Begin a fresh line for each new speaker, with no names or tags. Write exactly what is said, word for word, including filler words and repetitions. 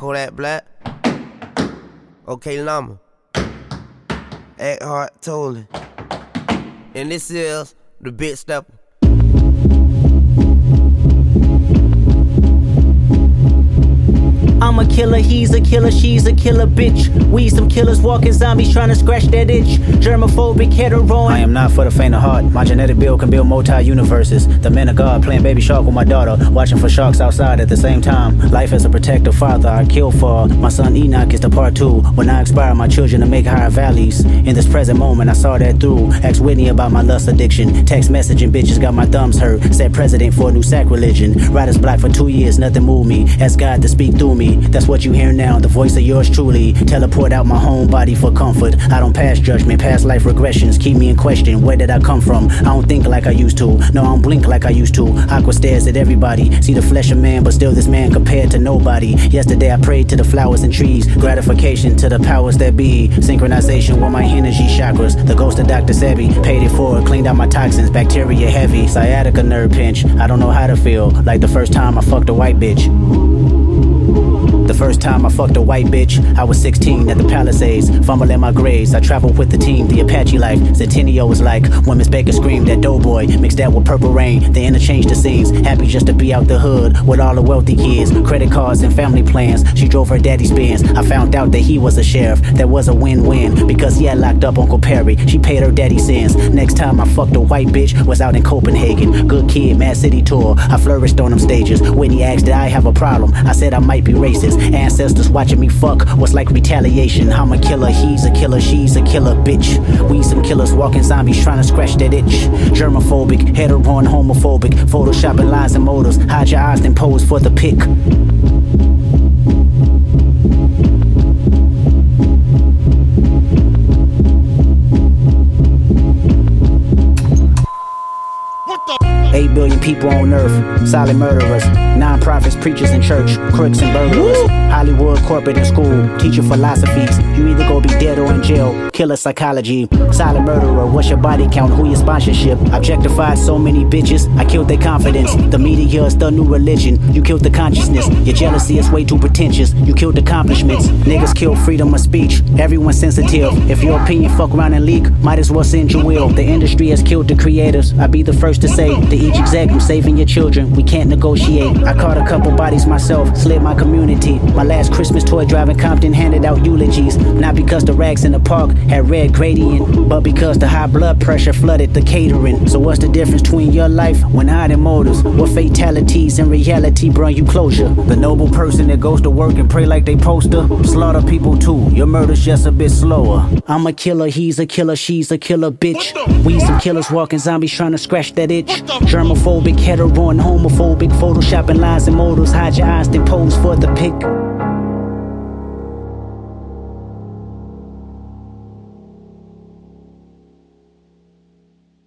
Kodak Black, OK Llama, Act Hard Tolin, and this is the Big Stepper.
I'm a killer, he's a killer, she's a killer bitch. We some killers walking zombies trying to scratch that itch. Germophobic, hetero.
I am not for the faint of heart. My genetic build can build multi-universes. The man of God playing baby shark with my daughter, watching for sharks outside at the same time. Life as a protective father, I kill for my son Enoch is the part two. When I inspire my children to make higher valleys. In this present moment, I saw that through. Asked Whitney about my lust addiction. Text messaging bitches got my thumbs hurt. Said president for a new sacrilege. Writers block for two years, nothing moved me. Asked God to speak through me. That's what you hear now, the voice of yours truly. Teleport out my home body for comfort. I don't pass judgment, past life regressions keep me in question. Where did I come from? I don't think like I used to. No, I don't blink like I used to. Aqua stares at everybody. See the flesh of man, but still this man compared to nobody. Yesterday I prayed to the flowers and trees. Gratification to the powers that be. Synchronization with my energy chakras. The ghost of Doctor Sebi paid it forward, cleaned out my toxins. Bacteria heavy, sciatica nerve pinch. I don't know how to feel like the first time I fucked a white bitch. The first time I fucked a white bitch, I was sixteen at the Palisades, fumbling my grades. I traveled with the team, the Apache life. Centennial was like when Miss Baker screamed at Doughboy, mixed that with Purple Rain. They interchanged the scenes, happy just to be out the hood with all the wealthy kids, credit cards and family plans. She drove her daddy's Benz. I found out that he was a sheriff. That was a win-win because he had locked up Uncle Perry. She paid her daddy's sins. Next time I fucked a white bitch was out in Copenhagen. Good kid, Mad City tour. I flourished on them stages. Whitney asked did I have a problem. I said I might be racist. Ancestors watching me fuck was like retaliation. I'm a killer, he's a killer, she's a killer bitch. We some killers walking zombies trying to scratch that itch. Germophobic, hetero and homophobic. Photoshopping lines and motives. Hide your eyes then pose for the pic. Eight billion people on earth, silent murderers, non-profits, preachers in church, crooks and burglars, Hollywood, corporate and school, teaching philosophies. You either go be dead or in jail, killer psychology, silent murderer, what's your body count, who your sponsorship? Objectified so many bitches, I killed their confidence. The media is the new religion, you killed the consciousness. Your jealousy is way too pretentious, you killed accomplishments. Niggas kill freedom of speech, everyone's sensitive. If your opinion fuck around and leak, might as well send your will. The industry has killed the creators, I'd be the first to say. The each exec, I'm saving your children, we can't negotiate. I caught a couple bodies myself, slid my community. My last Christmas toy drive in Compton handed out eulogies. Not because the rags in the park had red gradient, but because the high blood pressure flooded the catering. So what's the difference between your life when hiding motives? What fatalities in reality bring you closure? The noble person that goes to work and pray like they poster, slaughter people too, your murder's just a bit slower. I'm a killer, he's a killer, she's a killer bitch. We some killers walking zombies trying to scratch that itch. Germophobic, hetero and homophobic. Photoshopping lines and motives. Hide your eyes then pose for the pic.